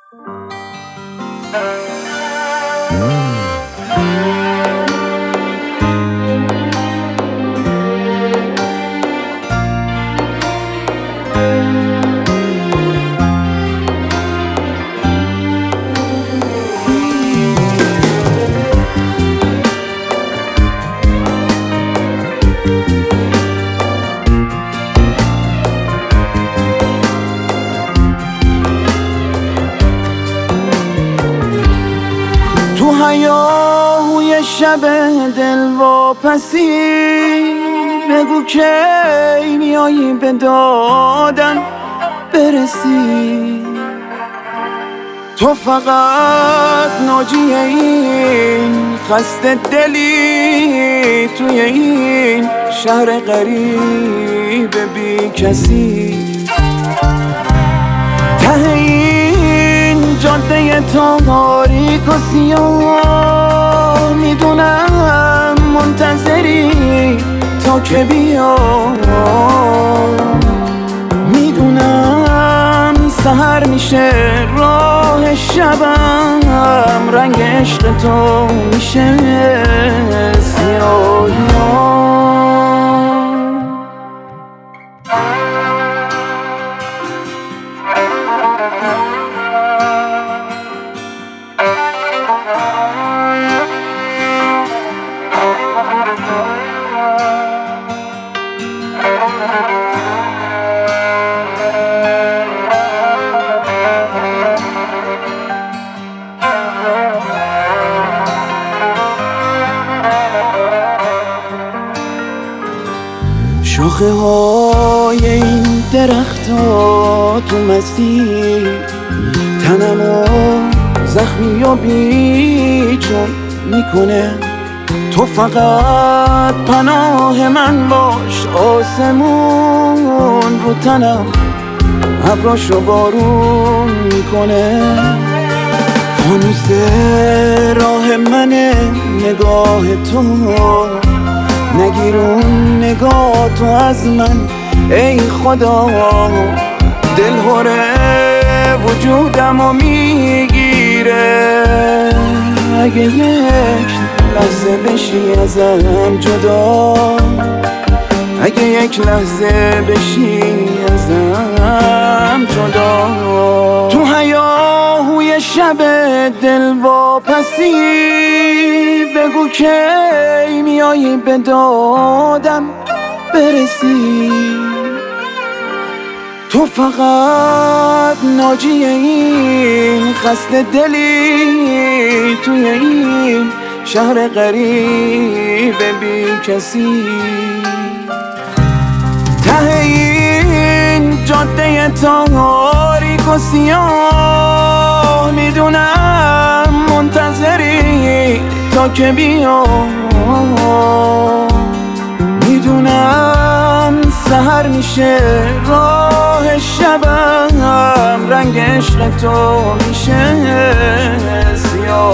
تو هیاهوی شب دلواپسی بگو کی میایی به دادم برسی. تو فقط ناجی این خسته دلی توی این شهر غریب بی کسی. ته این جاده تاریک و سیاه میدونم منتظری تا که بیام. میدونم سحر میشه راه شبم، رنگ عشق تو میشه سیاه. شاخه های این درخت‌ها تو مسیر تنمو زخمی و بیچون میکنه. تو فقط پناه من باش، آسمون رو تنم ابراشو بارون میکنه. فانوس راه منه نگاه تو، نگیرون نگاه تو از من ای خدا. دلهوره وجودمو میگیره اگه یک لحظه بشی ازم جدا، اگه یک لحظه بشی ازم جدا. تو هیاهوی شب دلواپسی بگو کی میایی به دادم برسی. تو فقط ناجی این خسته دلی توی این شهر غریب بی کسی. ته این جاده تاریک و سیاه میدونم منتظری تا که بیام. میدونم سحر میشه راه شبم، رنگ عشق تو میشه سیاه.